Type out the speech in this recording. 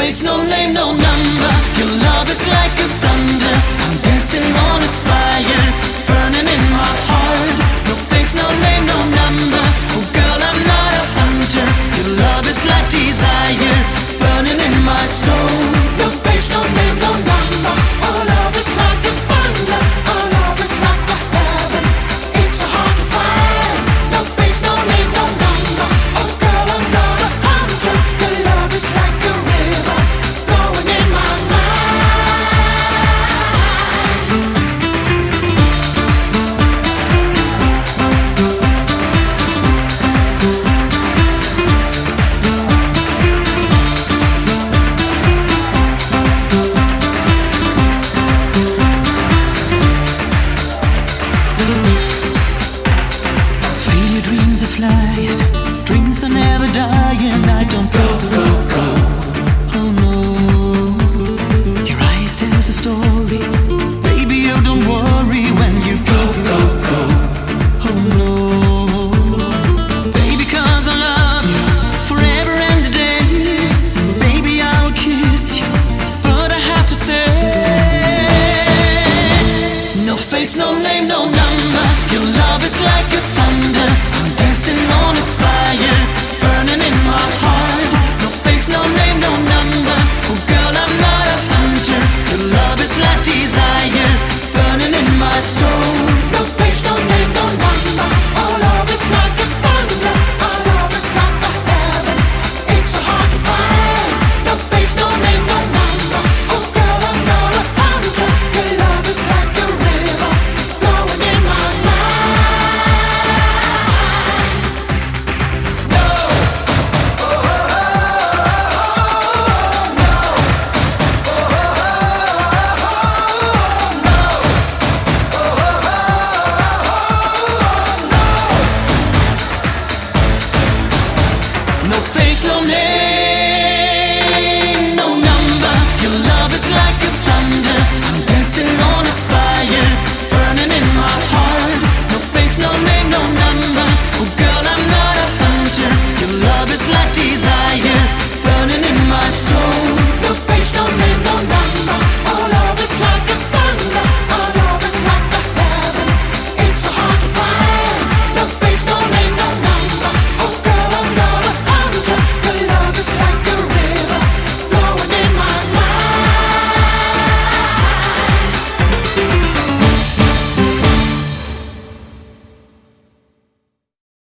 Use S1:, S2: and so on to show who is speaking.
S1: face, no name, no number. Your love is like a thunder. I'm dancing on a fire, burning in my heart. No face, no name, no number. Oh girl, I'm not a hunter. Your love is like desire, burning in my soul. No face, no name, no number. Our love is like a thunder. Our love is like a heaven. It's so hard to find. No face, no name, no number. Oh girl, I'm not a hunter. Your love is like a river flowing in my mind. Feel your dreams are flying, dreams are never dying. I don't go, go, go. Oh no, your eyes tells a story. Baby, you don't worry when you go, go, go. Oh no, baby, 'cause I love you forever and a day. Baby, I'll kiss you, but I have to say, no face, no name, no number. Your love is like a thunder. I'm dancing on a fire, burning in my heart. No face, no name, no number. Oh girl, I'm not a hunter. Your love is like desire, burning in my soul. No face, no name, no number. Our love is like a thunder. Our love is like a heaven. It's so hard to find. No face, no name, no number. Oh girl, I'm not a hunter. Your love is like a river flowing in my mind. No. Oh, oh, oh, oh, no. Oh, oh, oh, oh, no. Oh, oh, oh, no. No face, no name.